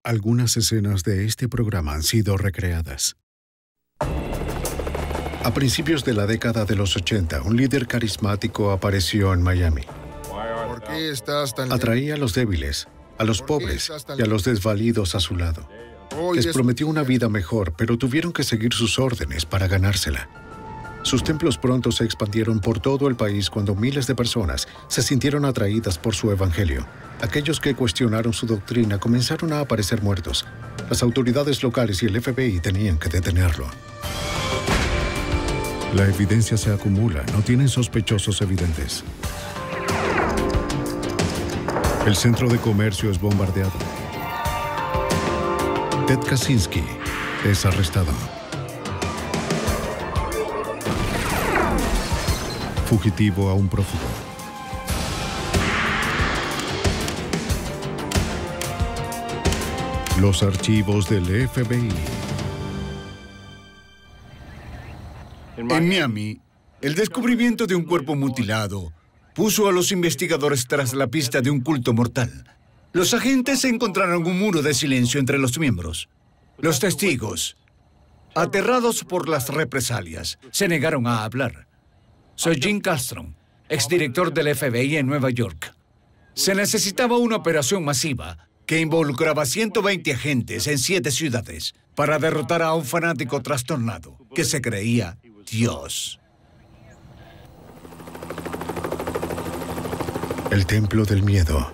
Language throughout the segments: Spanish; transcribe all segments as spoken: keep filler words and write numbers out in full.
Algunas escenas de este programa han sido recreadas. A principios de la década de los ochenta, un líder carismático apareció en Miami. ¿Por qué estás tan... Atraía a los débiles, a los pobres y a los desvalidos a su lado. Les prometió una vida mejor, pero tuvieron que seguir sus órdenes para ganársela. Sus templos pronto se expandieron por todo el país cuando miles de personas se sintieron atraídas por su evangelio. Aquellos que cuestionaron su doctrina comenzaron a aparecer muertos. Las autoridades locales y el F B I tenían que detenerlo. La evidencia se acumula, no tienen sospechosos evidentes. El centro de comercio es bombardeado. Ted Kaczynski es arrestado. Fugitivo a un prófugo. Los archivos del F B I. En Miami, el descubrimiento de un cuerpo mutilado puso a los investigadores tras la pista de un culto mortal. Los agentes encontraron un muro de silencio entre los miembros. Los testigos, aterrados por las represalias, se negaron a hablar. Soy Jim Castron, exdirector del F B I en Nueva York. Se necesitaba una operación masiva que involucraba a ciento veinte agentes en siete ciudades para derrotar a un fanático trastornado que se creía Dios. El Templo del Miedo.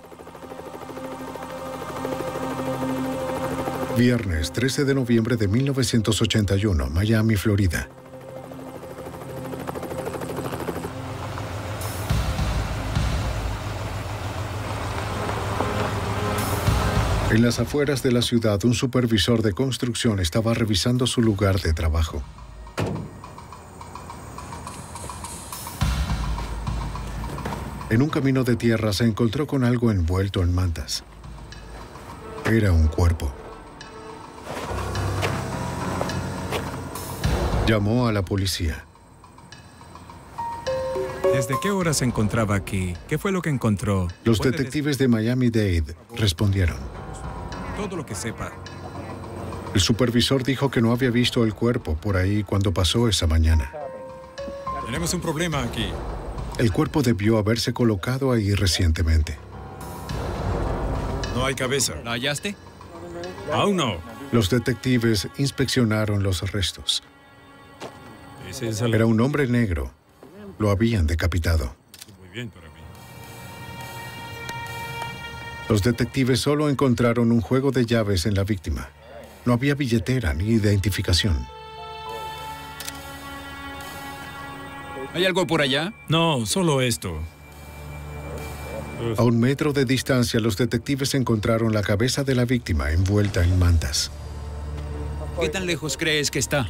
Viernes trece de noviembre de mil novecientos ochenta y uno, Miami, Florida. En las afueras de la ciudad, un supervisor de construcción estaba revisando su lugar de trabajo. En un camino de tierra se encontró con algo envuelto en mantas. Era un cuerpo. Llamó a la policía. ¿Desde qué hora se encontraba aquí? ¿Qué fue lo que encontró? Los detectives de Miami-Dade respondieron. Todo lo que sepa. El supervisor dijo que no había visto el cuerpo por ahí cuando pasó esa mañana. Tenemos un problema aquí. El cuerpo debió haberse colocado ahí recientemente. No hay cabeza. ¿La hallaste? Aún no. Los detectives inspeccionaron los restos. Ese es el... Era un hombre negro. Lo habían decapitado. Muy bien para mí. Los detectives solo encontraron un juego de llaves en la víctima. No había billetera ni identificación. ¿Hay algo por allá? No, solo esto. A un metro de distancia, los detectives encontraron la cabeza de la víctima envuelta en mantas. ¿Qué tan lejos crees que está?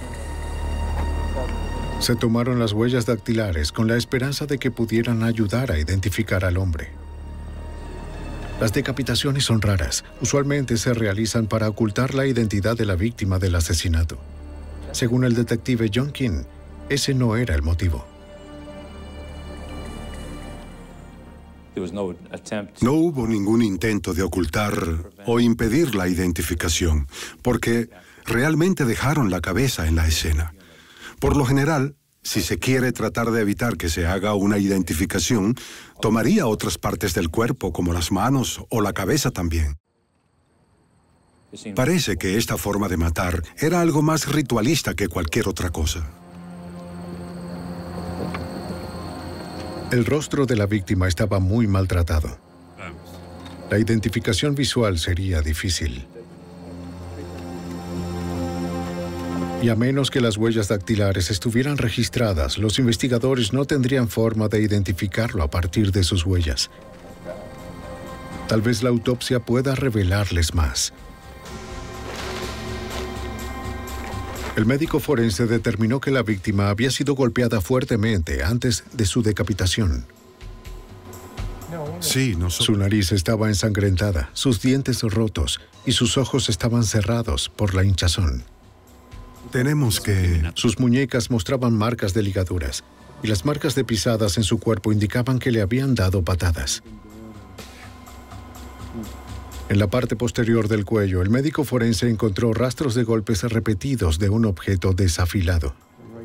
Se tomaron las huellas dactilares con la esperanza de que pudieran ayudar a identificar al hombre. Las decapitaciones son raras. Usualmente se realizan para ocultar la identidad de la víctima del asesinato. Según el detective John King, ese no era el motivo. No hubo ningún intento de ocultar o impedir la identificación, porque realmente dejaron la cabeza en la escena. Por lo general, si se quiere tratar de evitar que se haga una identificación, tomaría otras partes del cuerpo, como las manos o la cabeza también. Parece que esta forma de matar era algo más ritualista que cualquier otra cosa. El rostro de la víctima estaba muy maltratado. La identificación visual sería difícil. Y a menos que las huellas dactilares estuvieran registradas, los investigadores no tendrían forma de identificarlo a partir de sus huellas. Tal vez la autopsia pueda revelarles más. El médico forense determinó que la víctima había sido golpeada fuertemente antes de su decapitación. Sí, no so- Su nariz estaba ensangrentada, sus dientes rotos y sus ojos estaban cerrados por la hinchazón. Tenemos que... Sus muñecas mostraban marcas de ligaduras y las marcas de pisadas en su cuerpo indicaban que le habían dado patadas. En la parte posterior del cuello, el médico forense encontró rastros de golpes repetidos de un objeto desafilado.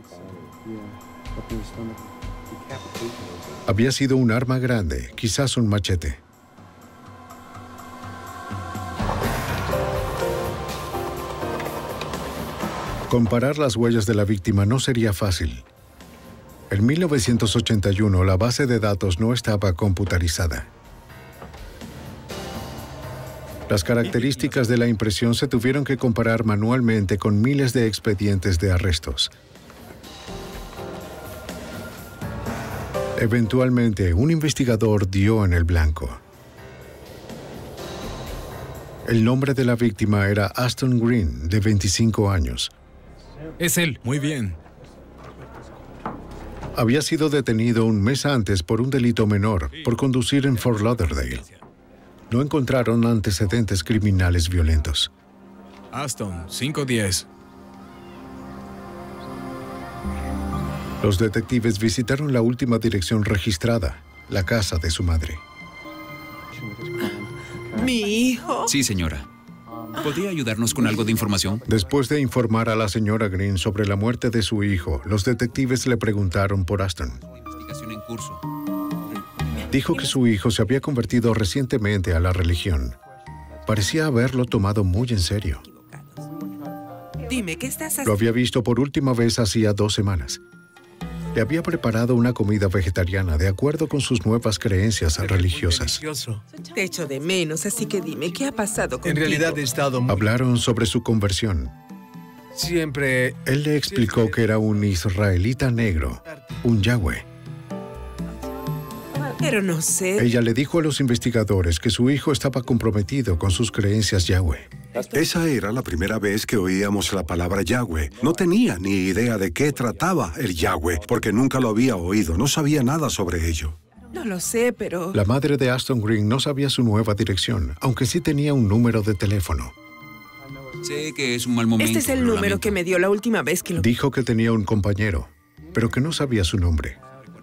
Había sido un arma grande, quizás un machete. Comparar las huellas de la víctima no sería fácil. En mil novecientos ochenta y uno, la base de datos no estaba computarizada. Las características de la impresión se tuvieron que comparar manualmente con miles de expedientes de arrestos. Eventualmente, un investigador dio en el blanco. El nombre de la víctima era Aston Green, de veinticinco años. Es él. Muy bien. Había sido detenido un mes antes por un delito menor, por conducir en Fort Lauderdale. No encontraron antecedentes criminales violentos. Aston, cinco diez. Los detectives visitaron la última dirección registrada, la casa de su madre. ¿Mi hijo? Sí, señora. ¿Podría ayudarnos con algo de información? Después de informar a la señora Green sobre la muerte de su hijo, los detectives le preguntaron por Aston. Investigación en curso. Dijo que su hijo se había convertido recientemente a la religión. Parecía haberlo tomado muy en serio. Dime, ¿qué estás haciendo? Lo había visto por última vez hacía dos semanas. Le había preparado una comida vegetariana de acuerdo con sus nuevas creencias religiosas. Te echo de menos, así que dime, ¿qué ha pasado contigo? En realidad he estado muy... Hablaron sobre su conversión. Siempre... Él le explicó que era un israelita negro, un Yahweh. Pero no sé... Ella le dijo a los investigadores que su hijo estaba comprometido con sus creencias Yahweh. Esa era la primera vez que oíamos la palabra Yahweh. No tenía ni idea de qué trataba el Yahweh, porque nunca lo había oído, no sabía nada sobre ello. No lo sé, pero... La madre de Aston Green no sabía su nueva dirección, aunque sí tenía un número de teléfono. Sé que es un mal momento. Este es el lo número lamento. que me dio la última vez que lo... Dijo que tenía un compañero, pero que no sabía su nombre.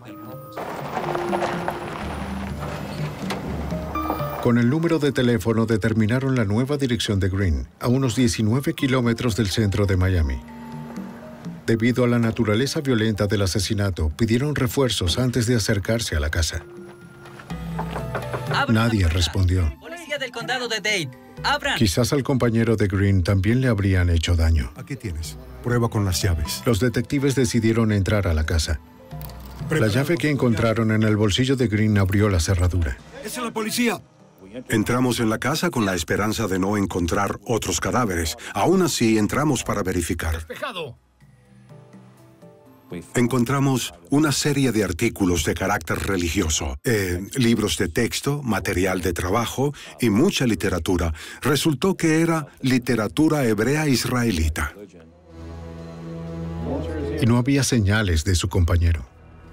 Con el número de teléfono determinaron la nueva dirección de Green, a unos diecinueve kilómetros del centro de Miami. Debido a la naturaleza violenta del asesinato, pidieron refuerzos antes de acercarse a la casa. Nadie respondió. Policía del condado de Dade. ¡Abran! Quizás al compañero de Green también le habrían hecho daño. Aquí tienes. Prueba con las llaves. Los detectives decidieron entrar a la casa. La llave que encontraron en el bolsillo de Green abrió la cerradura. ¡Es la policía! Entramos en la casa con la esperanza de no encontrar otros cadáveres. Aún así, entramos para verificar. Encontramos una serie de artículos de carácter religioso, eh, libros de texto, material de trabajo y mucha literatura. Resultó que era literatura hebrea israelita. Y no había señales de su compañero.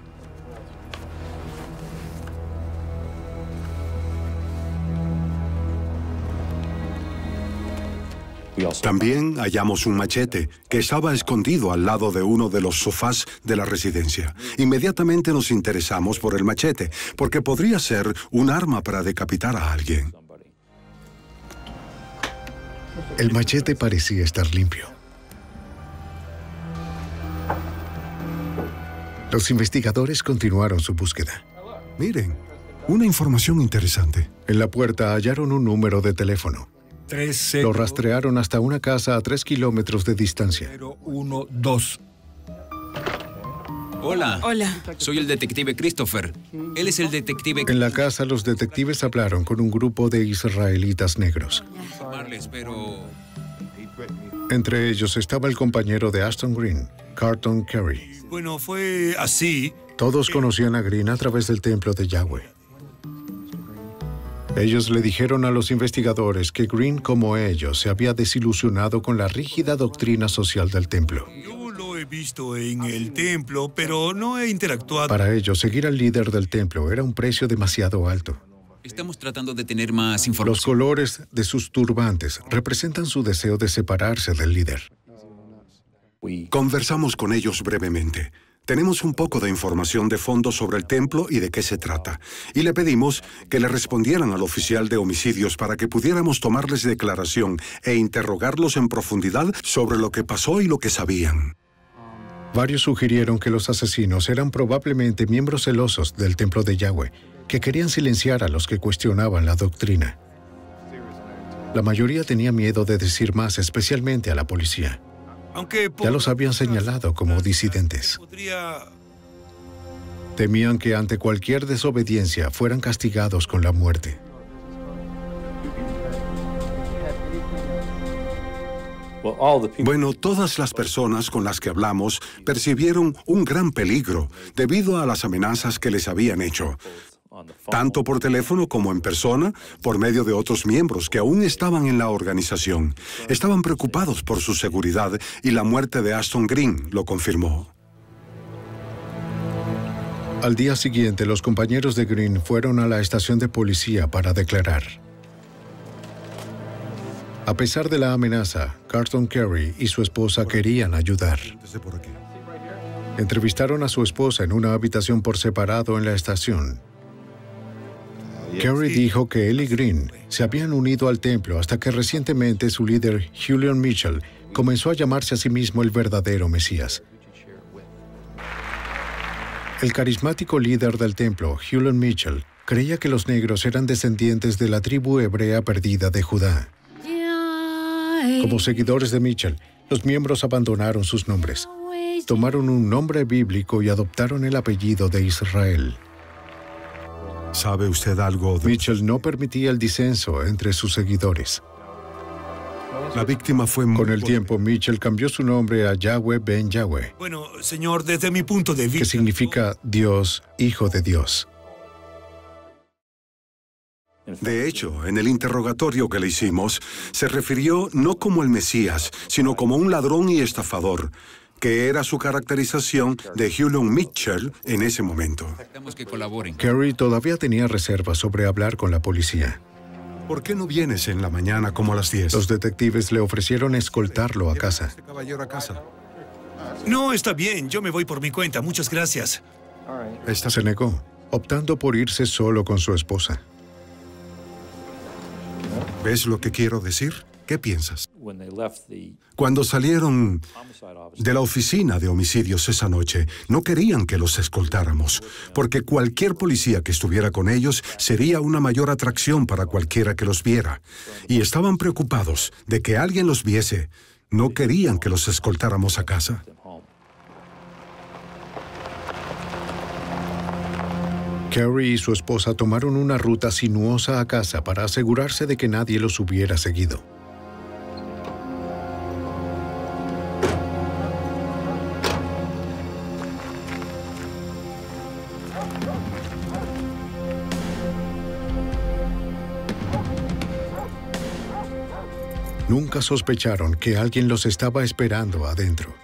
También hallamos un machete que estaba escondido al lado de uno de los sofás de la residencia. Inmediatamente nos interesamos por el machete, porque podría ser un arma para decapitar a alguien. El machete parecía estar limpio. Los investigadores continuaron su búsqueda. Miren, una información interesante. En la puerta hallaron un número de teléfono. Lo rastrearon hasta una casa a tres kilómetros de distancia. cero uno dos. Hola. Hola. Soy el detective Christopher. Él es el detective... En la casa, los detectives hablaron con un grupo de israelitas negros. Informarles, pero... Entre ellos estaba el compañero de Aston Green, Carlton Carey. Bueno, fue así. Todos conocían a Green a través del templo de Yahweh. Ellos le dijeron a los investigadores que Green, como ellos, se había desilusionado con la rígida doctrina social del templo. Yo lo he visto en el templo, pero no he interactuado. Para ellos, seguir al líder del templo era un precio demasiado alto. Estamos tratando de tener más Los información. colores de sus turbantes representan su deseo de separarse del líder. Conversamos con ellos brevemente. Tenemos un poco de información de fondo sobre el templo y de qué se trata. Y le pedimos que le respondieran al oficial de homicidios para que pudiéramos tomarles declaración e interrogarlos en profundidad sobre lo que pasó y lo que sabían. Varios sugirieron que los asesinos eran probablemente miembros celosos del templo de Yahweh, que querían silenciar a los que cuestionaban la doctrina. La mayoría tenía miedo de decir más, especialmente a la policía. Ya los habían señalado como disidentes. Temían que ante cualquier desobediencia fueran castigados con la muerte. Bueno, todas las personas con las que hablamos percibieron un gran peligro debido a las amenazas que les habían hecho, tanto por teléfono como en persona, por medio de otros miembros que aún estaban en la organización. Estaban preocupados por su seguridad y la muerte de Ashton Green lo confirmó. Al día siguiente, los compañeros de Green fueron a la estación de policía para declarar. A pesar de la amenaza, Carlton Carey y su esposa querían ayudar. Entrevistaron a su esposa en una habitación por separado en la estación. Carey dijo que él y Green se habían unido al templo hasta que recientemente su líder, Julian Mitchell, comenzó a llamarse a sí mismo el verdadero Mesías. El carismático líder del templo, Julian Mitchell, creía que los negros eran descendientes de la tribu hebrea perdida de Judá. Como seguidores de Mitchell, los miembros abandonaron sus nombres, tomaron un nombre bíblico y adoptaron el apellido de Israel. ¿Sabe usted algo de...? Mitchell no permitía el disenso entre sus seguidores. La víctima fue... Con el tiempo, Mitchell cambió su nombre a Yahweh Ben Yahweh. Bueno, señor, desde mi punto de vista... Que significa Dios, Hijo de Dios. De hecho, en el interrogatorio que le hicimos, se refirió no como el Mesías, sino como un ladrón y estafador, que era su caracterización de Julian Mitchell en ese momento. Que colaboren. Carey todavía tenía reservas sobre hablar con la policía. ¿Por qué no vienes en la mañana como a las diez? Los detectives le ofrecieron escoltarlo a casa. Este caballero a casa. No, está bien. Yo me voy por mi cuenta. Muchas gracias. Esta se negó, optando por irse solo con su esposa. ¿Ves lo que quiero decir? ¿Qué piensas? Cuando salieron de la oficina de homicidios esa noche, no querían que los escoltáramos, porque cualquier policía que estuviera con ellos sería una mayor atracción para cualquiera que los viera. Y estaban preocupados de que alguien los viese. No querían que los escoltáramos a casa. Carey y su esposa tomaron una ruta sinuosa a casa para asegurarse de que nadie los hubiera seguido. Nunca sospecharon que alguien los estaba esperando adentro.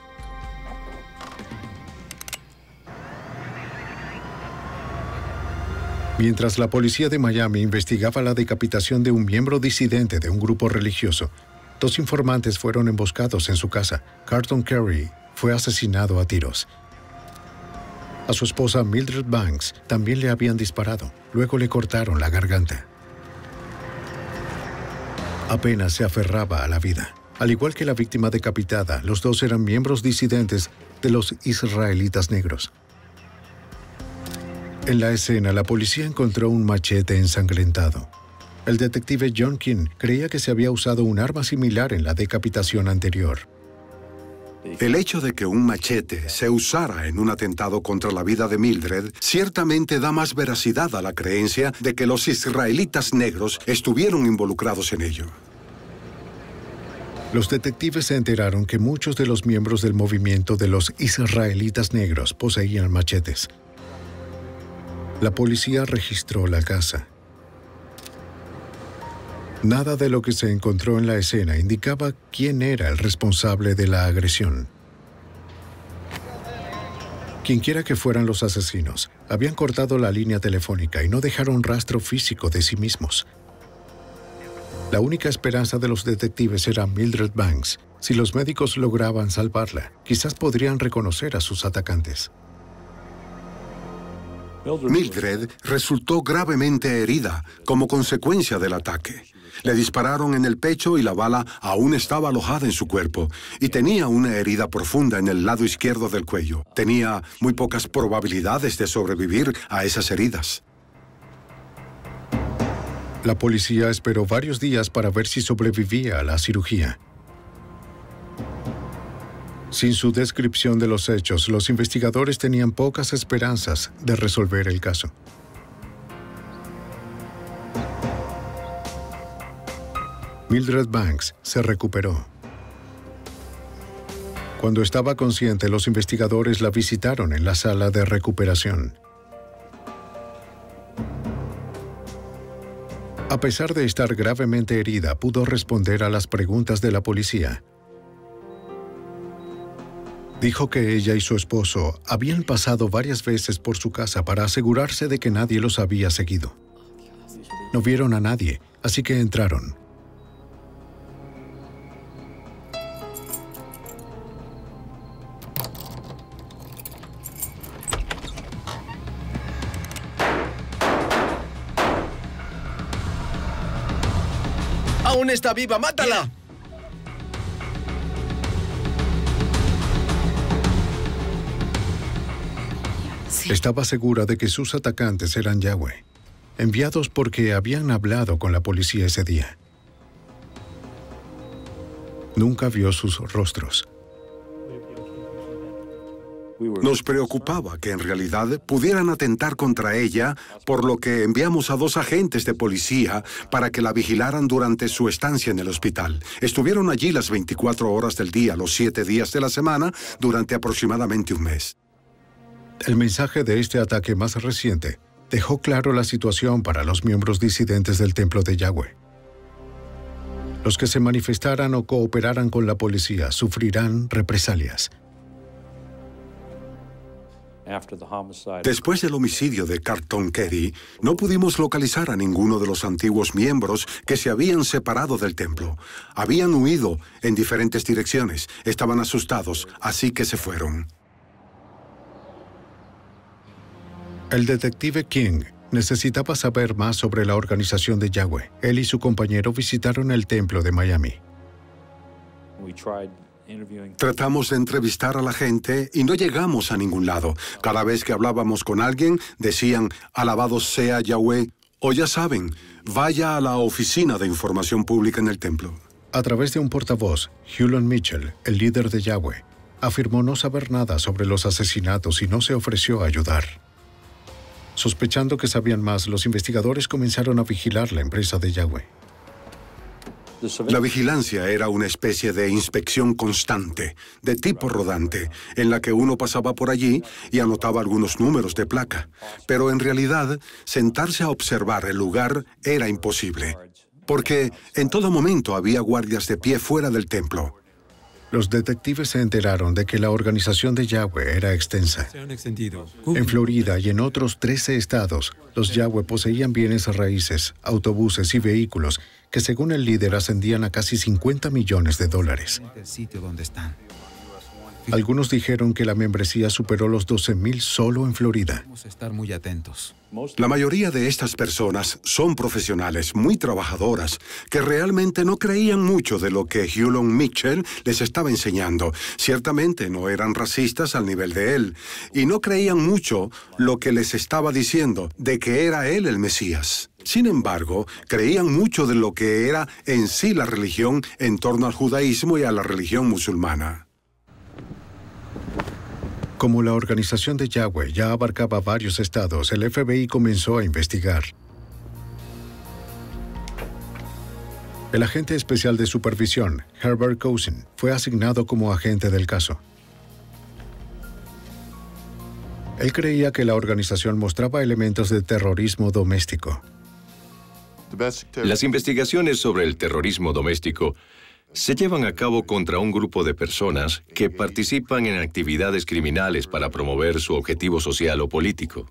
Mientras la policía de Miami investigaba la decapitación de un miembro disidente de un grupo religioso, dos informantes fueron emboscados en su casa. Carlton Carey fue asesinado a tiros. A su esposa Mildred Banks también le habían disparado. Luego le cortaron la garganta. Apenas se aferraba a la vida. Al igual que la víctima decapitada, los dos eran miembros disidentes de los israelitas negros. En la escena, la policía encontró un machete ensangrentado. El detective John King creía que se había usado un arma similar en la decapitación anterior. El hecho de que un machete se usara en un atentado contra la vida de Mildred ciertamente da más veracidad a la creencia de que los israelitas negros estuvieron involucrados en ello. Los detectives se enteraron que muchos de los miembros del movimiento de los israelitas negros poseían machetes. La policía registró la casa. Nada de lo que se encontró en la escena indicaba quién era el responsable de la agresión. Quienquiera que fueran los asesinos, habían cortado la línea telefónica y no dejaron rastro físico de sí mismos. La única esperanza de los detectives era Mildred Banks. Si los médicos lograban salvarla, quizás podrían reconocer a sus atacantes. Mildred resultó gravemente herida como consecuencia del ataque. Le dispararon en el pecho y la bala aún estaba alojada en su cuerpo y tenía una herida profunda en el lado izquierdo del cuello. Tenía muy pocas probabilidades de sobrevivir a esas heridas. La policía esperó varios días para ver si sobrevivía a la cirugía. Sin su descripción de los hechos, los investigadores tenían pocas esperanzas de resolver el caso. Mildred Banks se recuperó. Cuando estaba consciente, los investigadores la visitaron en la sala de recuperación. A pesar de estar gravemente herida, pudo responder a las preguntas de la policía. Dijo que ella y su esposo habían pasado varias veces por su casa para asegurarse de que nadie los había seguido. No vieron a nadie, así que entraron. ¡Aún está viva! ¡Mátala! Sí. Estaba segura de que sus atacantes eran Yahweh, enviados porque habían hablado con la policía ese día. Nunca vio sus rostros. Nos preocupaba que en realidad pudieran atentar contra ella, por lo que enviamos a dos agentes de policía para que la vigilaran durante su estancia en el hospital. Estuvieron allí las veinticuatro horas del día, los siete días de la semana, durante aproximadamente un mes. El mensaje de este ataque más reciente dejó claro la situación para los miembros disidentes del templo de Yahweh. Los que se manifestaran o cooperaran con la policía sufrirán represalias. Después del homicidio de Carlton Kerry, no pudimos localizar a ninguno de los antiguos miembros que se habían separado del templo. Habían huido en diferentes direcciones, estaban asustados, así que se fueron. El detective King necesitaba saber más sobre la organización de Yahweh. Él y su compañero visitaron el templo de Miami. Tratamos de entrevistar a la gente y no llegamos a ningún lado. Cada vez que hablábamos con alguien, decían, alabado sea Yahweh, o ya saben, vaya a la oficina de información pública en el templo. A través de un portavoz, Hulon Mitchell, el líder de Yahweh, afirmó no saber nada sobre los asesinatos y no se ofreció a ayudar. Sospechando que sabían más, los investigadores comenzaron a vigilar la empresa de Yahweh. La vigilancia era una especie de inspección constante, de tipo rodante, en la que uno pasaba por allí y anotaba algunos números de placa. Pero en realidad, sentarse a observar el lugar era imposible, porque en todo momento había guardias de pie fuera del templo. Los detectives se enteraron de que la organización de Yahweh era extensa. En Florida y en otros trece estados, los Yahweh poseían bienes raíces, autobuses y vehículos que según el líder ascendían a casi cincuenta millones de dólares. Algunos dijeron que la membresía superó los doce mil solo en Florida. Debemos estar muy atentos. La mayoría de estas personas son profesionales muy trabajadoras que realmente no creían mucho de lo que Hulon Mitchell les estaba enseñando. Ciertamente no eran racistas al nivel de él y no creían mucho lo que les estaba diciendo de que era él el Mesías. Sin embargo, creían mucho de lo que era en sí la religión en torno al judaísmo y a la religión musulmana. Como la organización de Yahweh ya abarcaba varios estados, el F B I comenzó a investigar. El agente especial de supervisión, Herbert Cousin, fue asignado como agente del caso. Él creía que la organización mostraba elementos de terrorismo doméstico. Las investigaciones sobre el terrorismo doméstico se llevan a cabo contra un grupo de personas que participan en actividades criminales para promover su objetivo social o político.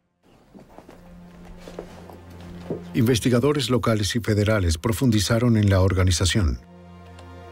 Investigadores locales y federales profundizaron en la organización.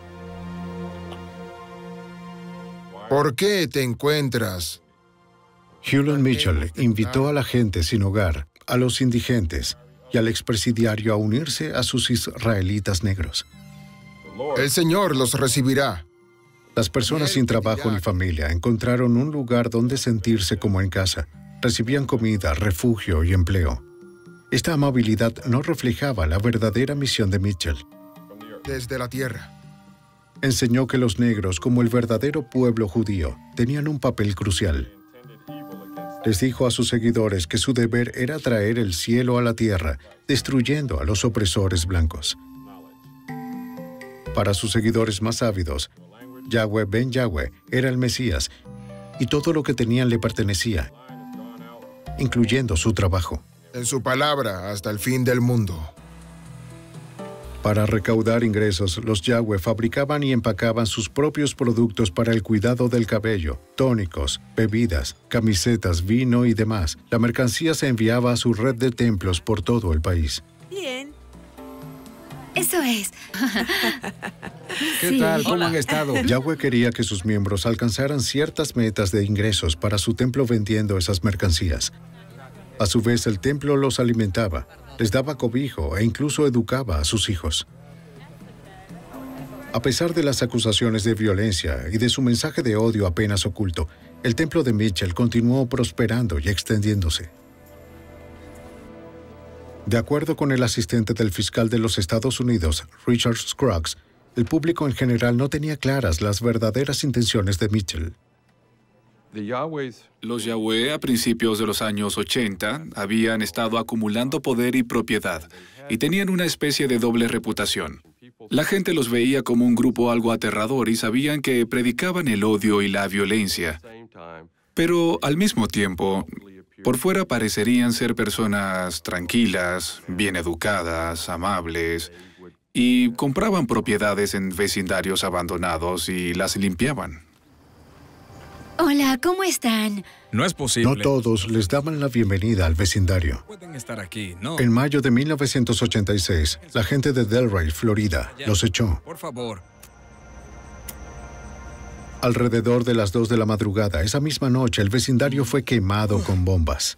¿Por qué te encuentras Hewlett Mitchell invitó a la gente sin hogar, a los indigentes y al expresidiario a unirse a sus israelitas negros. El Señor los recibirá. Las personas sin trabajo ni familia encontraron un lugar donde sentirse como en casa. Recibían comida, refugio y empleo. Esta amabilidad no reflejaba la verdadera misión de Mitchell. Desde la tierra. Enseñó que los negros, como el verdadero pueblo judío, tenían un papel crucial. Les dijo a sus seguidores que su deber era traer el cielo a la tierra, destruyendo a los opresores blancos. Para sus seguidores más ávidos, Yahweh ben Yahweh era el Mesías, y todo lo que tenían le pertenecía, incluyendo su trabajo. En su palabra hasta el fin del mundo. Para recaudar ingresos, los Yahweh fabricaban y empacaban sus propios productos para el cuidado del cabello, tónicos, bebidas, camisetas, vino y demás. La mercancía se enviaba a su red de templos por todo el país. Bien. Eso es. ¿Qué sí. tal? ¿Cómo Hola. han estado? Yahweh quería que sus miembros alcanzaran ciertas metas de ingresos para su templo vendiendo esas mercancías. A su vez, el templo los alimentaba, les daba cobijo e incluso educaba a sus hijos. A pesar de las acusaciones de violencia y de su mensaje de odio apenas oculto, el templo de Mitchell continuó prosperando y extendiéndose. De acuerdo con el asistente del fiscal de los Estados Unidos, Richard Scruggs, el público en general no tenía claras las verdaderas intenciones de Mitchell. Los Yahweh a principios de los años ochenta habían estado acumulando poder y propiedad y tenían una especie de doble reputación. La gente los veía como un grupo algo aterrador y sabían que predicaban el odio y la violencia. Pero al mismo tiempo, por fuera parecerían ser personas tranquilas, bien educadas, amables, y compraban propiedades en vecindarios abandonados y las limpiaban. Hola, ¿cómo están? No es posible. No todos les daban la bienvenida al vecindario. Pueden estar aquí, ¿no? En mayo de mil novecientos ochenta y seis, la gente de Delray, Florida, ya. los echó. Por favor. Alrededor de las dos de la madrugada, esa misma noche, el vecindario fue quemado con bombas.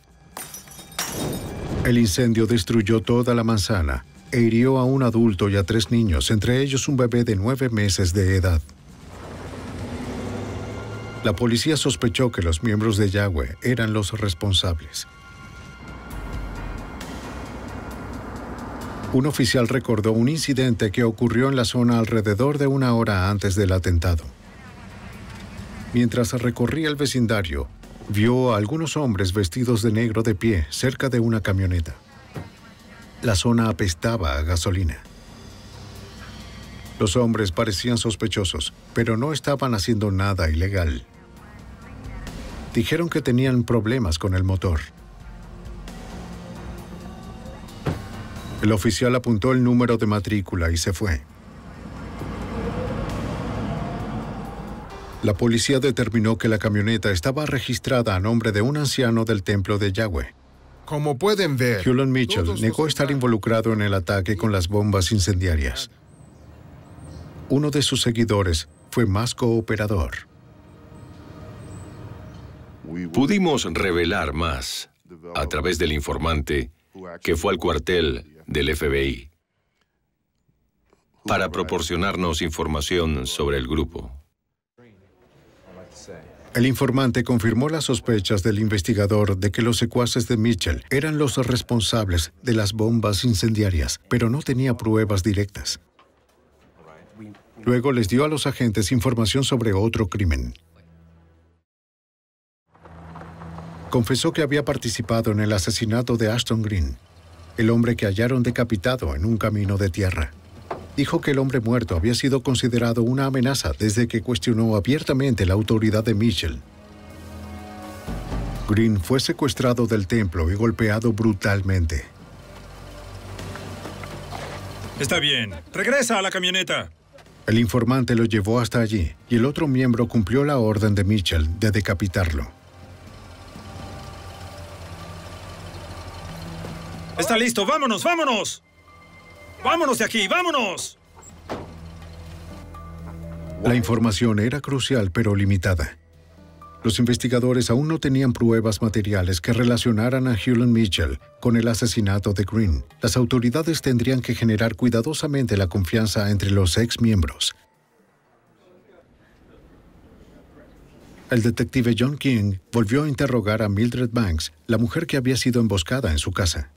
El incendio destruyó toda la manzana e hirió a un adulto y a tres niños, entre ellos un bebé de nueve meses de edad. La policía sospechó que los miembros de Yahweh eran los responsables. Un oficial recordó un incidente que ocurrió en la zona alrededor de una hora antes del atentado. Mientras recorría el vecindario, vio a algunos hombres vestidos de negro de pie cerca de una camioneta. La zona apestaba a gasolina. Los hombres parecían sospechosos, pero no estaban haciendo nada ilegal. Dijeron que tenían problemas con el motor. El oficial apuntó el número de matrícula y se fue. La policía determinó que la camioneta estaba registrada a nombre de un anciano del templo de Yahweh. Como pueden ver, Hewlett Mitchell negó estar involucrado en el ataque con las bombas incendiarias. Uno de sus seguidores fue más cooperador. Pudimos revelar más a través del informante que fue al cuartel del F B I para proporcionarnos información sobre el grupo. El informante confirmó las sospechas del investigador de que los secuaces de Mitchell eran los responsables de las bombas incendiarias, pero no tenía pruebas directas. Luego les dio a los agentes información sobre otro crimen. Confesó que había participado en el asesinato de Ashton Green, el hombre que hallaron decapitado en un camino de tierra. Dijo que el hombre muerto había sido considerado una amenaza desde que cuestionó abiertamente la autoridad de Mitchell. Green fue secuestrado del templo y golpeado brutalmente. Está bien. Regresa a la camioneta. El informante lo llevó hasta allí y el otro miembro cumplió la orden de Mitchell de decapitarlo. Está listo. ¡Vámonos, vámonos! ¡Vámonos de aquí, vámonos! La información era crucial pero limitada. Los investigadores aún no tenían pruebas materiales que relacionaran a Hewlett Mitchell con el asesinato de Green. Las autoridades tendrían que generar cuidadosamente la confianza entre los ex miembros. El detective John King volvió a interrogar a Mildred Banks, la mujer que había sido emboscada en su casa.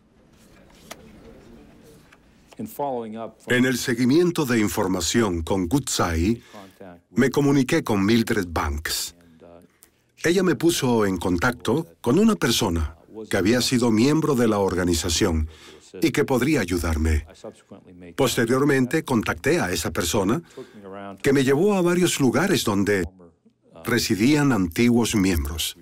En el seguimiento de información con Woodside, me comuniqué con Mildred Banks. Ella me puso en contacto con una persona que había sido miembro de la organización y que podría ayudarme. Posteriormente, contacté a esa persona, que me llevó a varios lugares donde residían antiguos miembros.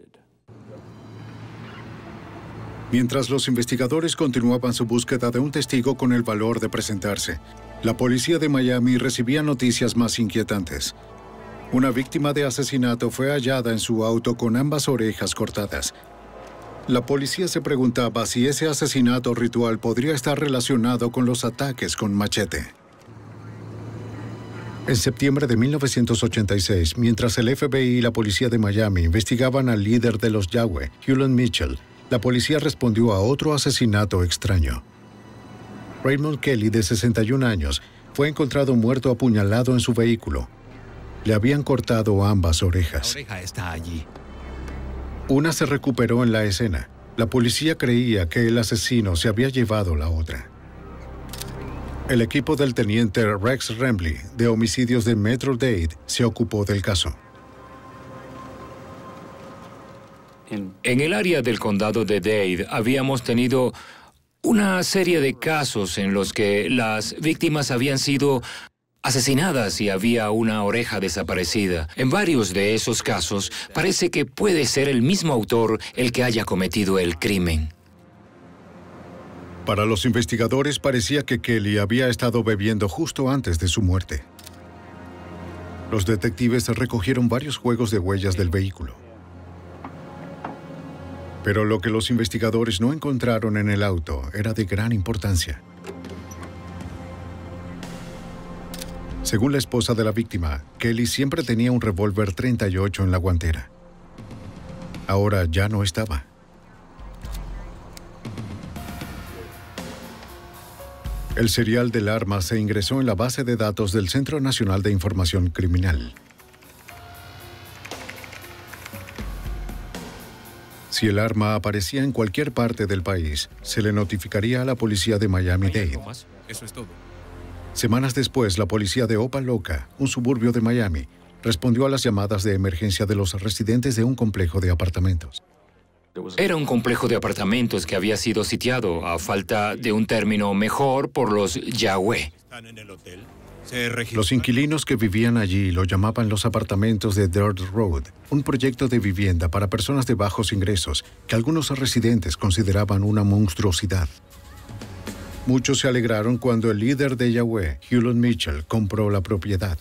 Mientras los investigadores continuaban su búsqueda de un testigo con el valor de presentarse, la policía de Miami recibía noticias más inquietantes. Una víctima de asesinato fue hallada en su auto con ambas orejas cortadas. La policía se preguntaba si ese asesinato ritual podría estar relacionado con los ataques con machete. En septiembre de mil novecientos ochenta y seis, mientras el F B I y la policía de Miami investigaban al líder de los Yahweh, Hewlett Mitchell, la policía respondió a otro asesinato extraño. Raymond Kelly, de sesenta y un años, fue encontrado muerto apuñalado en su vehículo. Le habían cortado ambas orejas. La oreja está allí. Una se recuperó en la escena. La policía creía que el asesino se había llevado la otra. El equipo del teniente Rex Remley, de homicidios de Metro-Dade, se ocupó del caso. En el área del condado de Dade habíamos tenido una serie de casos en los que las víctimas habían sido asesinadas y había una oreja desaparecida. En varios de esos casos parece que puede ser el mismo autor el que haya cometido el crimen. Para los investigadores parecía que Kelly había estado bebiendo justo antes de su muerte. Los detectives recogieron varios juegos de huellas del vehículo. Pero lo que los investigadores no encontraron en el auto era de gran importancia. Según la esposa de la víctima, Kelly siempre tenía un revólver treinta y ocho en la guantera. Ahora ya no estaba. El serial del arma se ingresó en la base de datos del Centro Nacional de Información Criminal. Si el arma aparecía en cualquier parte del país, se le notificaría a la policía de Miami-Dade. Eso es todo. Semanas después, la policía de Opa-Locka, un suburbio de Miami, respondió a las llamadas de emergencia de los residentes de un complejo de apartamentos. Era un complejo de apartamentos que había sido sitiado, a falta de un término mejor, por los Yahweh. Los inquilinos que vivían allí lo llamaban los apartamentos de Dirt Road, un proyecto de vivienda para personas de bajos ingresos que algunos residentes consideraban una monstruosidad. Muchos se alegraron cuando el líder de Yahweh, Hewlett Mitchell, compró la propiedad.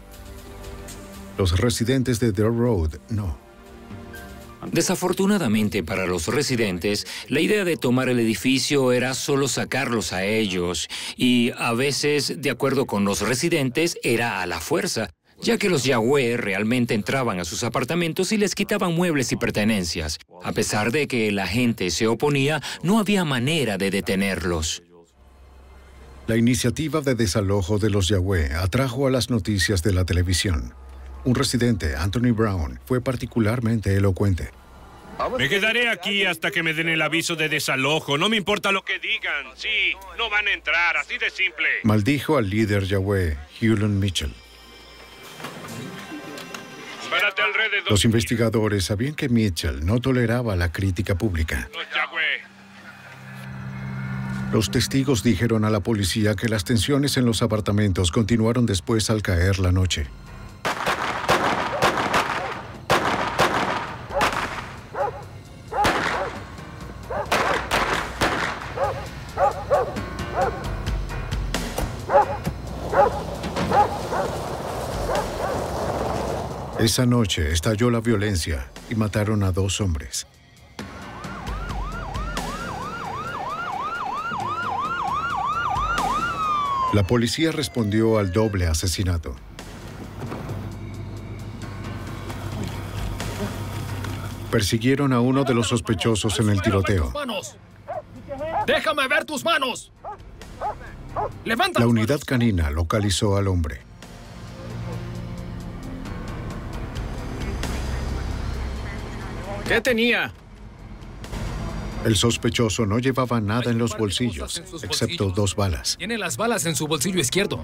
Los residentes de Dirt Road no. Desafortunadamente para los residentes, la idea de tomar el edificio era solo sacarlos a ellos y a veces, de acuerdo con los residentes, era a la fuerza, ya que los Yahweh realmente entraban a sus apartamentos y les quitaban muebles y pertenencias. A pesar de que la gente se oponía, no había manera de detenerlos. La iniciativa de desalojo de los Yahweh atrajo a las noticias de la televisión. Un residente, Anthony Brown, fue particularmente elocuente. Me quedaré aquí hasta que me den el aviso de desalojo. No me importa lo que digan. Sí, no van a entrar, así de simple. Maldijo al líder Yahweh, Hewlett Mitchell. Párate alrededor. Los investigadores sabían que Mitchell no toleraba la crítica pública. Los Yahweh. Los testigos dijeron a la policía que las tensiones en los apartamentos continuaron después al caer la noche. Esa noche estalló la violencia y mataron a dos hombres. La policía respondió al doble asesinato. Persiguieron a uno de los sospechosos en el tiroteo. ¡Déjame ver tus manos! ¡Levanta! La unidad canina localizó al hombre. ¿Qué tenía? El sospechoso no llevaba nada en los bolsillos, excepto dos balas. Tiene las balas en su bolsillo izquierdo.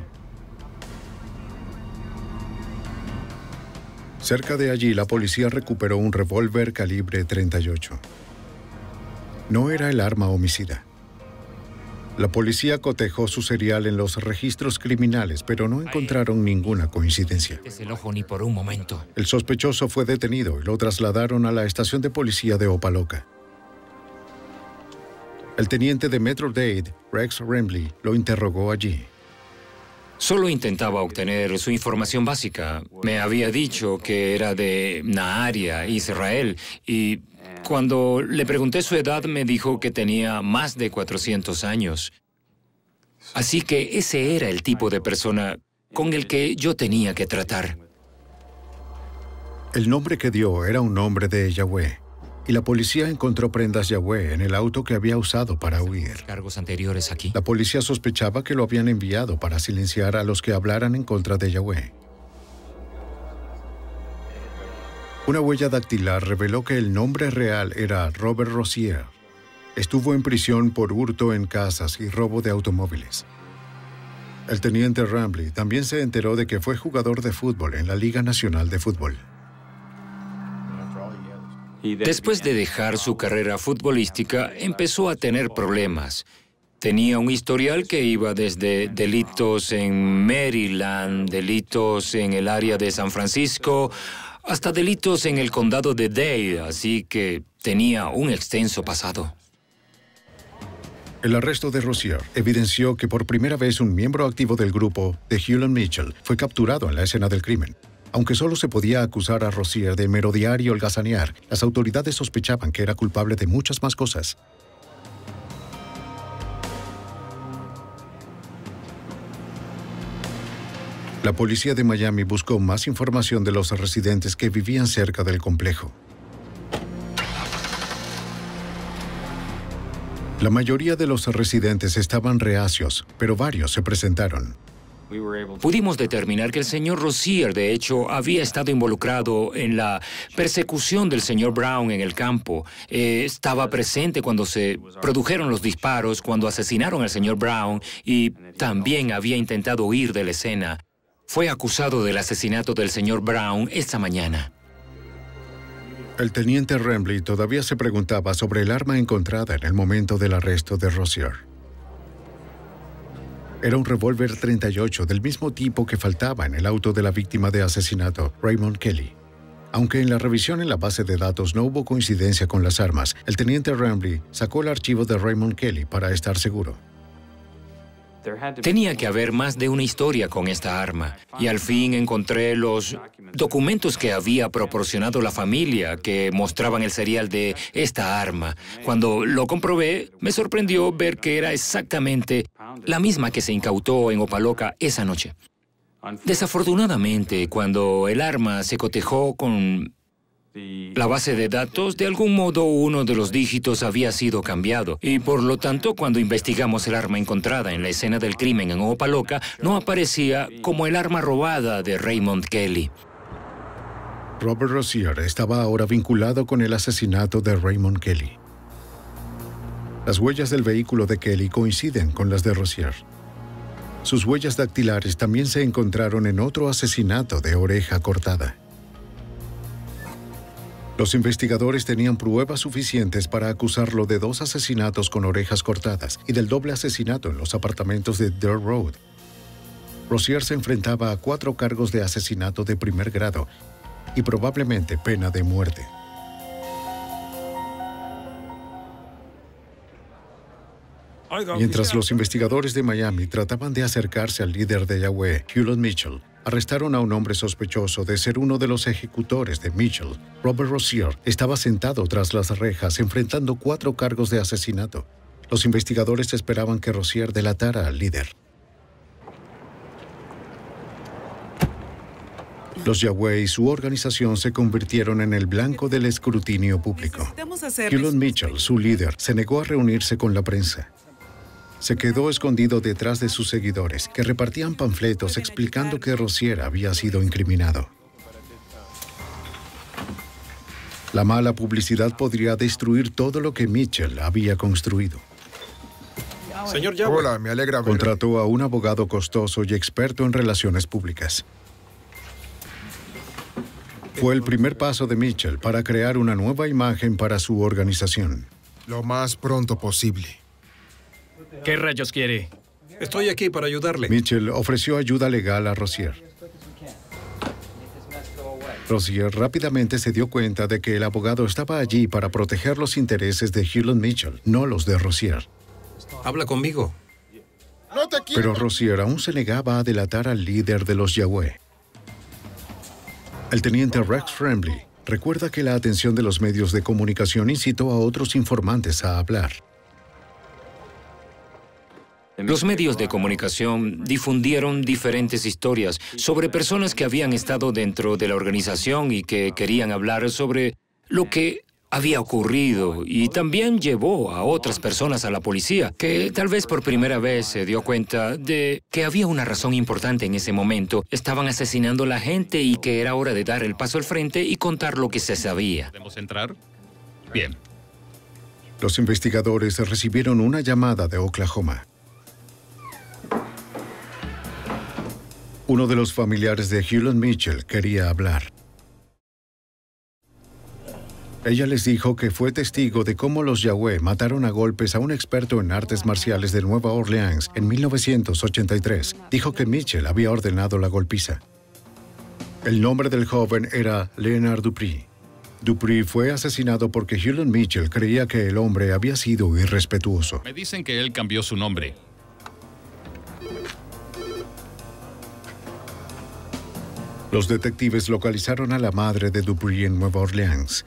Cerca de allí, la policía recuperó un revólver calibre treinta y ocho. No era el arma homicida. La policía cotejó su serial en los registros criminales, pero no encontraron ninguna coincidencia. El ojo ni por un momento. El sospechoso fue detenido y lo trasladaron a la estación de policía de Opa-locka. El teniente de Metro-Dade, Rex Remley, lo interrogó allí. Solo intentaba obtener su información básica. Me había dicho que era de Naharia, Israel, y cuando le pregunté su edad me dijo que tenía más de cuatrocientos años. Así que ese era el tipo de persona con el que yo tenía que tratar. El nombre que dio era un nombre de Yahweh, y la policía encontró prendas Yahweh en el auto que había usado para huir. ¿Cargos anteriores aquí? La policía sospechaba que lo habían enviado para silenciar a los que hablaran en contra de Yahweh. Una huella dactilar reveló que el nombre real era Robert Rozier. Estuvo en prisión por hurto en casas y robo de automóviles. El teniente Remley también se enteró de que fue jugador de fútbol en la Liga Nacional de Fútbol. Después de dejar su carrera futbolística, empezó a tener problemas. Tenía un historial que iba desde delitos en Maryland, delitos en el área de San Francisco, hasta delitos en el condado de Dade, así que tenía un extenso pasado. El arresto de Rozier evidenció que por primera vez un miembro activo del grupo de Hulon Mitchell fue capturado en la escena del crimen. Aunque solo se podía acusar a Rozier de merodear y holgazanear, las autoridades sospechaban que era culpable de muchas más cosas. La policía de Miami buscó más información de los residentes que vivían cerca del complejo. La mayoría de los residentes estaban reacios, pero varios se presentaron. Pudimos determinar que el señor Rozier, de hecho, había estado involucrado en la persecución del señor Brown en el campo. Eh, estaba presente cuando se produjeron los disparos, cuando asesinaron al señor Brown, y también había intentado huir de la escena. Fue acusado del asesinato del señor Brown esta mañana. El teniente Remley todavía se preguntaba sobre el arma encontrada en el momento del arresto de Rozier. Era un revólver treinta y ocho del mismo tipo que faltaba en el auto de la víctima de asesinato, Raymond Kelly. Aunque en la revisión en la base de datos no hubo coincidencia con las armas, el teniente Remley sacó el archivo de Raymond Kelly para estar seguro. Tenía que haber más de una historia con esta arma, y al fin encontré los documentos que había proporcionado la familia que mostraban el serial de esta arma. Cuando lo comprobé, me sorprendió ver que era exactamente la misma que se incautó en Opa-locka esa noche. Desafortunadamente, cuando el arma se cotejó con la base de datos, de algún modo uno de los dígitos había sido cambiado, y por lo tanto, cuando investigamos el arma encontrada en la escena del crimen en Opa-locka, no aparecía como el arma robada de Raymond Kelly. Robert Rozier estaba ahora vinculado con el asesinato de Raymond Kelly. Las huellas del vehículo de Kelly coinciden con las de Rozier. Sus huellas dactilares también se encontraron en otro asesinato de oreja cortada. Los investigadores tenían pruebas suficientes para acusarlo de dos asesinatos con orejas cortadas y del doble asesinato en los apartamentos de Dirt Road. Rozier se enfrentaba a cuatro cargos de asesinato de primer grado y probablemente pena de muerte. Mientras los investigadores de Miami trataban de acercarse al líder de Yahweh, Hulon Mitchell, arrestaron a un hombre sospechoso de ser uno de los ejecutores de Mitchell. Robert Rozier estaba sentado tras las rejas enfrentando cuatro cargos de asesinato. Los investigadores esperaban que Rozier delatara al líder. Los Yahweh y su organización se convirtieron en el blanco del escrutinio público. Hewlett Mitchell, su líder, se negó a reunirse con la prensa. Se quedó escondido detrás de sus seguidores, que repartían panfletos explicando que Rozier había sido incriminado. La mala publicidad podría destruir todo lo que Mitchell había construido. Señor Yahweh. Hola, me alegra verle. Contrató a un abogado costoso y experto en relaciones públicas. Fue el primer paso de Mitchell para crear una nueva imagen para su organización. Lo más pronto posible. ¿Qué rayos quiere? Estoy aquí para ayudarle. Mitchell ofreció ayuda legal a Rozier. Rozier rápidamente se dio cuenta de que el abogado estaba allí para proteger los intereses de Hewlett Mitchell, no los de Rozier. Habla conmigo. No te quiero. Pero Rozier aún se negaba a delatar al líder de los Yahweh. El teniente Rex Fremley recuerda que la atención de los medios de comunicación incitó a otros informantes a hablar. Los medios de comunicación difundieron diferentes historias sobre personas que habían estado dentro de la organización y que querían hablar sobre lo que había ocurrido, y también llevó a otras personas a la policía, que tal vez por primera vez se dio cuenta de que había una razón importante en ese momento. Estaban asesinando a la gente y que era hora de dar el paso al frente y contar lo que se sabía. ¿Podemos entrar? Bien. Los investigadores recibieron una llamada de Oklahoma. Uno de los familiares de Hewlett Mitchell quería hablar. Ella les dijo que fue testigo de cómo los Yahweh mataron a golpes a un experto en artes marciales de Nueva Orleans en mil novecientos ochenta y tres. Dijo que Mitchell había ordenado la golpiza. El nombre del joven era Leonard Dupree. Dupree fue asesinado porque Hewlett Mitchell creía que el hombre había sido irrespetuoso. Me dicen que él cambió su nombre. Los detectives localizaron a la madre de Dupree en Nueva Orleans.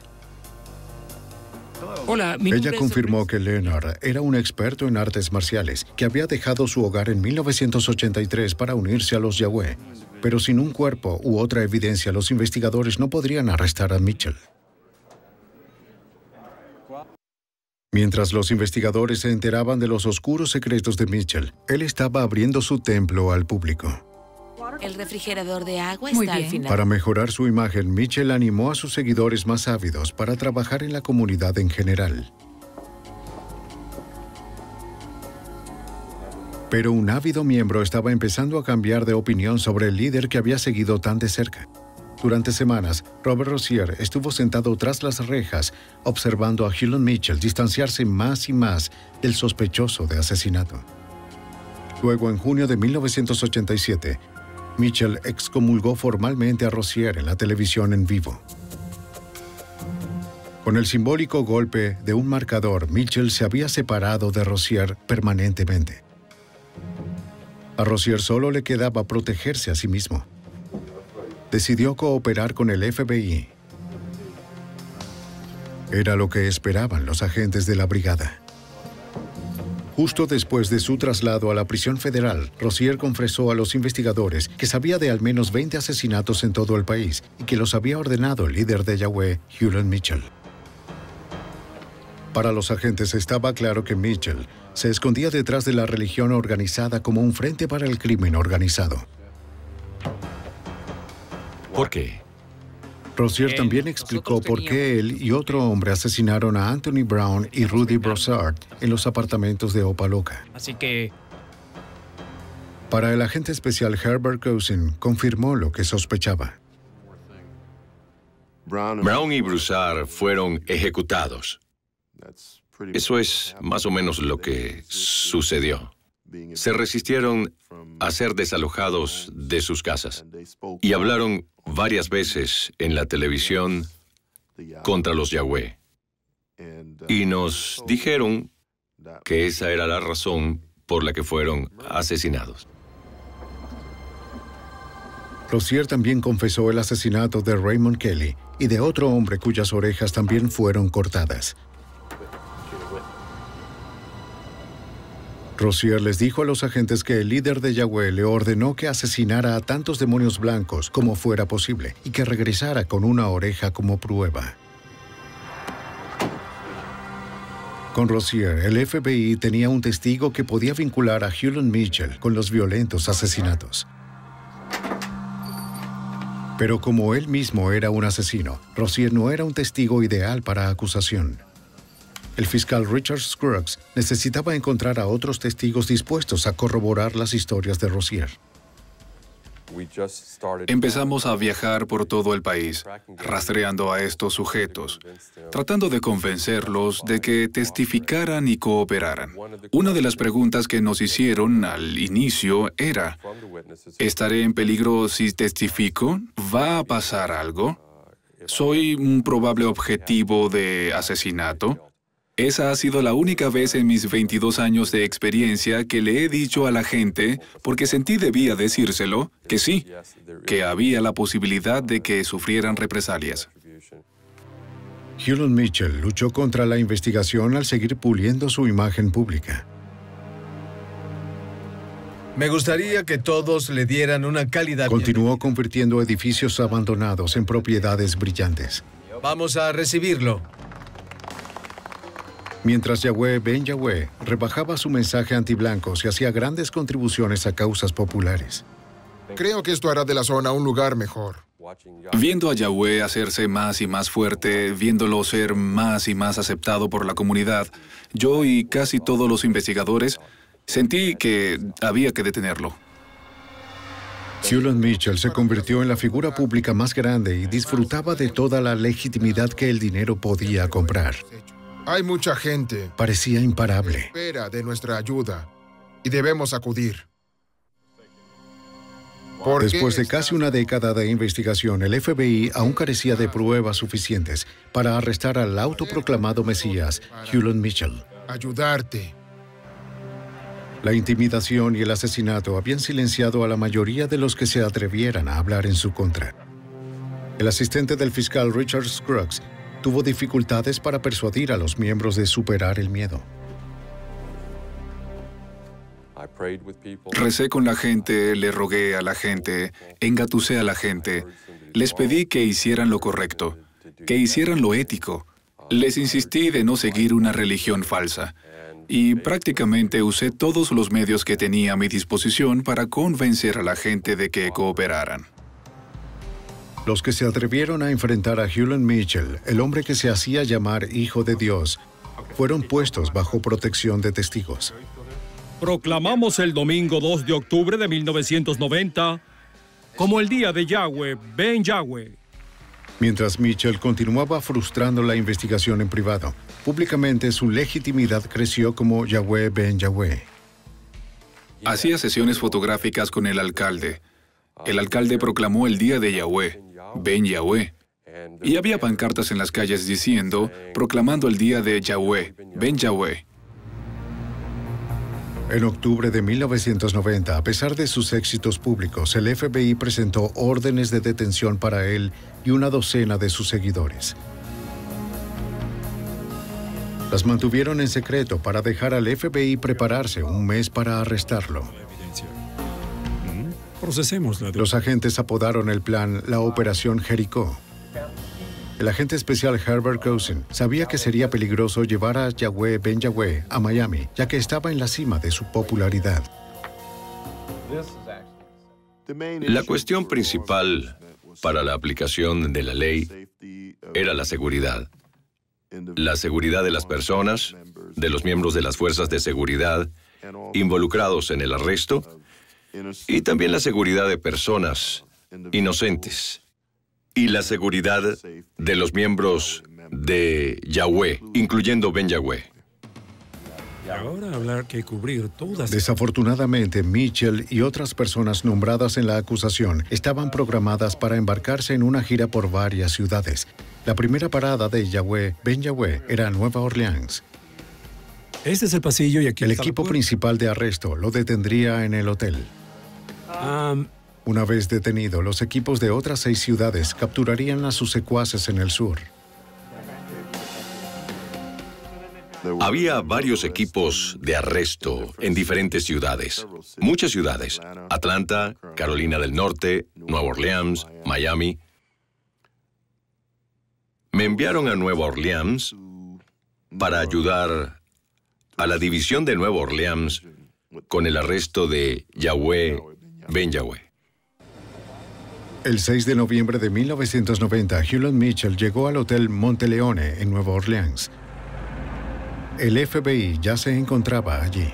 Hola, mi nombre Ella es confirmó que Leonard era un experto en artes marciales, que había dejado su hogar en mil novecientos ochenta y tres para unirse a los Yahweh. Pero sin un cuerpo u otra evidencia, los investigadores no podrían arrestar a Mitchell. Mientras los investigadores se enteraban de los oscuros secretos de Mitchell, él estaba abriendo su templo al público. El refrigerador de agua Muy está bien. al final. Para mejorar su imagen, Mitchell animó a sus seguidores más ávidos para trabajar en la comunidad en general. Pero un ávido miembro estaba empezando a cambiar de opinión sobre el líder que había seguido tan de cerca. Durante semanas, Robert Rozier estuvo sentado tras las rejas, observando a Hewlett Mitchell distanciarse más y más del sospechoso de asesinato. Luego, en junio de mil novecientos ochenta y siete, Mitchell excomulgó formalmente a Rozier en la televisión en vivo. Con el simbólico golpe de un marcador, Mitchell se había separado de Rozier permanentemente. A Rozier solo le quedaba protegerse a sí mismo. Decidió cooperar con el F B I. Era lo que esperaban los agentes de la brigada. Justo después de su traslado a la prisión federal, Rozier confesó a los investigadores que sabía de al menos veinte asesinatos en todo el país y que los había ordenado el líder de Yahweh, Hewlett Mitchell. Para los agentes estaba claro que Mitchell se escondía detrás de la religión organizada como un frente para el crimen organizado. ¿Por qué? Rozier también explicó por qué él y otro hombre asesinaron a Anthony Brown y Rudy Broussard en los apartamentos de Opa-locka. Así que... Para el agente especial Herbert Cousin, confirmó lo que sospechaba. Brown y Broussard fueron ejecutados. Eso es más o menos lo que sucedió. Se resistieron a ser desalojados de sus casas y hablaron varias veces en la televisión contra los Yahweh. Y nos dijeron que esa era la razón por la que fueron asesinados. Rozier también confesó el asesinato de Raymond Kelly y de otro hombre cuyas orejas también fueron cortadas. Rozier les dijo a los agentes que el líder de Yahweh le ordenó que asesinara a tantos demonios blancos como fuera posible y que regresara con una oreja como prueba. Con Rozier, el F B I tenía un testigo que podía vincular a Hulon Mitchell con los violentos asesinatos. Pero como él mismo era un asesino, Rozier no era un testigo ideal para acusación. El fiscal Richard Scruggs necesitaba encontrar a otros testigos dispuestos a corroborar las historias de Rozier. Empezamos a viajar por todo el país, rastreando a estos sujetos, tratando de convencerlos de que testificaran y cooperaran. Una de las preguntas que nos hicieron al inicio era, ¿estaré en peligro si testifico? ¿Va a pasar algo? ¿Soy un probable objetivo de asesinato? Esa ha sido la única vez en mis veintidós años de experiencia que le he dicho a la gente, porque sentí debía decírselo, que sí, que había la posibilidad de que sufrieran represalias. Hulon Mitchell luchó contra la investigación al seguir puliendo su imagen pública. Me gustaría que todos le dieran una cálida Continuó convirtiendo edificios abandonados en propiedades brillantes. Vamos a recibirlo. Mientras Yahweh Ben Yahweh rebajaba su mensaje antiblancos y hacía grandes contribuciones a causas populares. Creo que esto hará de la zona un lugar mejor. Viendo a Yahweh hacerse más y más fuerte, viéndolo ser más y más aceptado por la comunidad, yo y casi todos los investigadores sentí que había que detenerlo. Hulon Mitchell se convirtió en la figura pública más grande y disfrutaba de toda la legitimidad que el dinero podía comprar. Hay mucha gente. Parecía imparable. Espera de nuestra ayuda y debemos acudir. Después de casi una década de investigación, el F B I aún carecía de pruebas suficientes para arrestar al autoproclamado Mesías, Hulon Mitchell. Ayudarte. La intimidación y el asesinato habían silenciado a la mayoría de los que se atrevieran a hablar en su contra. El asistente del fiscal Richard Scruggs tuvo dificultades para persuadir a los miembros de superar el miedo. Recé con la gente, le rogué a la gente, engatusé a la gente, les pedí que hicieran lo correcto, que hicieran lo ético. Les insistí de no seguir una religión falsa. Y prácticamente usé todos los medios que tenía a mi disposición para convencer a la gente de que cooperaran. Los que se atrevieron a enfrentar a Hulon Mitchell, el hombre que se hacía llamar Hijo de Dios, fueron puestos bajo protección de testigos. Proclamamos el domingo dos de octubre de mil novecientos noventa como el día de Yahweh Ben Yahweh. Mientras Mitchell continuaba frustrando la investigación en privado, públicamente su legitimidad creció como Yahweh Ben Yahweh. Hacía sesiones fotográficas con el alcalde. El alcalde proclamó el día de Yahweh Ben Yahweh. Y había pancartas en las calles diciendo, proclamando el día de Yahweh Ben Yahweh. En octubre de mil novecientos noventa, a pesar de sus éxitos públicos, el F B I presentó órdenes de detención para él y una docena de sus seguidores. Las mantuvieron en secreto para dejar al F B I prepararse un mes para arrestarlo. Procesémosla. Los agentes apodaron el plan la Operación Jericó. El agente especial Herbert Cousin sabía que sería peligroso llevar a Yahweh Ben Yahweh a Miami, ya que estaba en la cima de su popularidad. La cuestión principal para la aplicación de la ley era la seguridad. La seguridad de las personas, de los miembros de las fuerzas de seguridad involucrados en el arresto, y también la seguridad de personas inocentes. Y la seguridad de los miembros de Yahweh, incluyendo Ben Yahweh. Ahora hablar que cubrir todas... Desafortunadamente, Mitchell y otras personas nombradas en la acusación estaban programadas para embarcarse en una gira por varias ciudades. La primera parada de Yahweh Ben Yahweh era Nueva Orleans. Este es el pasillo y aquí El está equipo la... principal de arresto lo detendría en el hotel. Um... Una vez detenido, los equipos de otras seis ciudades capturarían a sus secuaces en el sur. Había varios equipos de arresto en diferentes ciudades. Muchas ciudades. Atlanta, Carolina del Norte, Nueva Orleans, Miami. Me enviaron a Nueva Orleans para ayudar a la división de Nueva Orleans con el arresto de Yahweh Ben Yahweh. El seis de noviembre de mil novecientos noventa, Hulon Mitchell llegó al Hotel Monteleone en Nueva Orleans. El F B I ya se encontraba allí.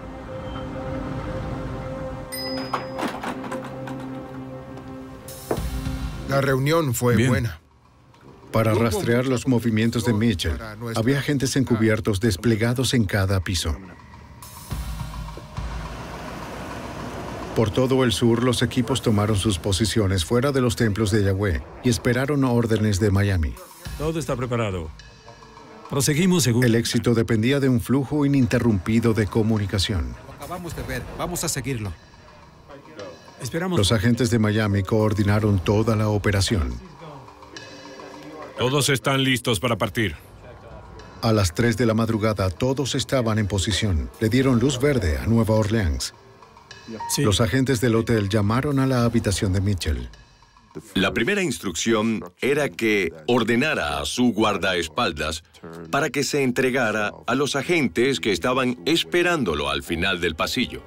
La reunión fue Bien. buena. Para rastrear los movimientos de Mitchell, había agentes encubiertos desplegados en cada piso. Por todo el sur, los equipos tomaron sus posiciones fuera de los templos de Yahweh y esperaron órdenes de Miami. Todo está preparado. Proseguimos según... El éxito dependía de un flujo ininterrumpido de comunicación. Lo acabamos de ver. Vamos a seguirlo. Esperamos. Los agentes de Miami coordinaron toda la operación. Todos están listos para partir. A las tres de la madrugada, todos estaban en posición. Le dieron luz verde a Nueva Orleans. Sí. Los agentes del hotel llamaron a la habitación de Mitchell. La primera instrucción era que ordenara a su guardaespaldas para que se entregara a los agentes que estaban esperándolo al final del pasillo.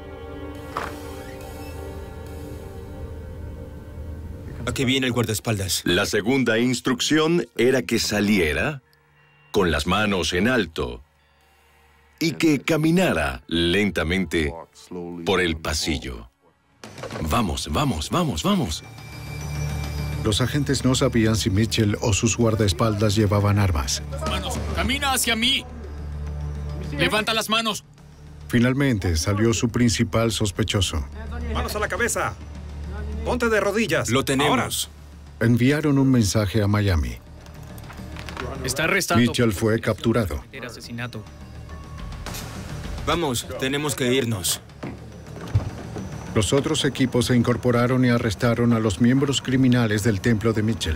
Aquí viene el guardaespaldas. La segunda instrucción era que saliera con las manos en alto y que caminara lentamente por el pasillo. Vamos, vamos, vamos, vamos. Los agentes no sabían si Mitchell o sus guardaespaldas llevaban armas. Manos, camina hacia mí. Levanta las manos. Finalmente salió su principal sospechoso. Manos a la cabeza. Ponte de rodillas. Lo tenemos. Ahora. Enviaron un mensaje a Miami. Está arrestado. Mitchell fue capturado. Asesinato. Vamos, tenemos que irnos. Los otros equipos se incorporaron y arrestaron a los miembros criminales del templo de Mitchell.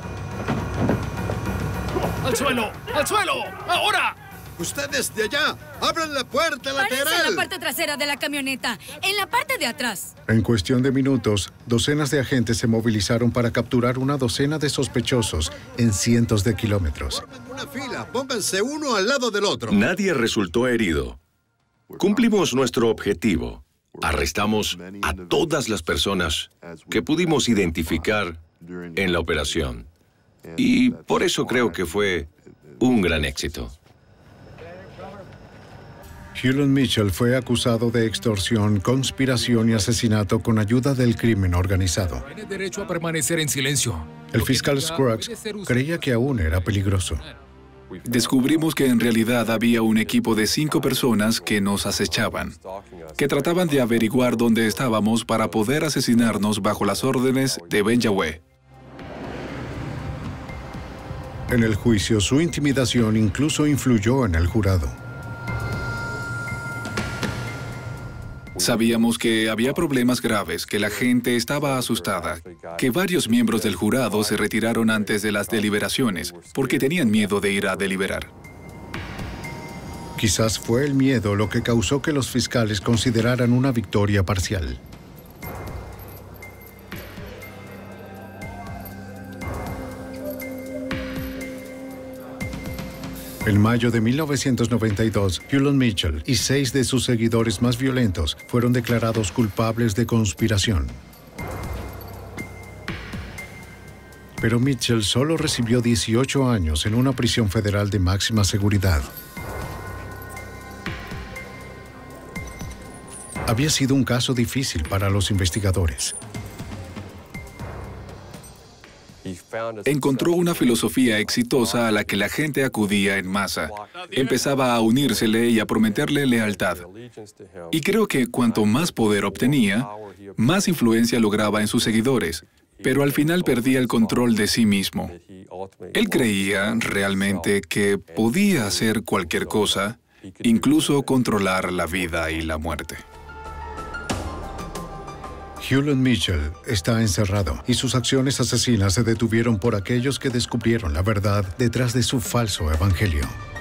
¡Al suelo! ¡Al suelo! ¡Ahora! ¡Ustedes de allá! ¡Abran la puerta lateral! Parece en la parte trasera de la camioneta, en la parte de atrás. En cuestión de minutos, docenas de agentes se movilizaron para capturar una docena de sospechosos en cientos de kilómetros. Formen una fila, pónganse uno al lado del otro. Nadie resultó herido. Cumplimos nuestro objetivo. Arrestamos a todas las personas que pudimos identificar en la operación. Y por eso creo que fue un gran éxito. Hulon Mitchell fue acusado de extorsión, conspiración y asesinato con ayuda del crimen organizado. Tiene derecho a permanecer en silencio. El fiscal Scruggs creía que aún era peligroso. Descubrimos que en realidad había un equipo de cinco personas que nos acechaban, que trataban de averiguar dónde estábamos para poder asesinarnos bajo las órdenes de Ben Yahweh. En el juicio, su intimidación incluso influyó en el jurado. Sabíamos que había problemas graves, que la gente estaba asustada, que varios miembros del jurado se retiraron antes de las deliberaciones porque tenían miedo de ir a deliberar. Quizás fue el miedo lo que causó que los fiscales consideraran una victoria parcial. En mayo de mil novecientos noventa y dos, Hulon Mitchell y seis de sus seguidores más violentos fueron declarados culpables de conspiración. Pero Mitchell solo recibió dieciocho años en una prisión federal de máxima seguridad. Había sido un caso difícil para los investigadores. Encontró una filosofía exitosa a la que la gente acudía en masa. Empezaba a unírsele y a prometerle lealtad. Y creo que cuanto más poder obtenía, más influencia lograba en sus seguidores, pero al final perdía el control de sí mismo. Él creía realmente que podía hacer cualquier cosa, incluso controlar la vida y la muerte. Hulon Mitchell está encerrado y sus acciones asesinas se detuvieron por aquellos que descubrieron la verdad detrás de su falso evangelio.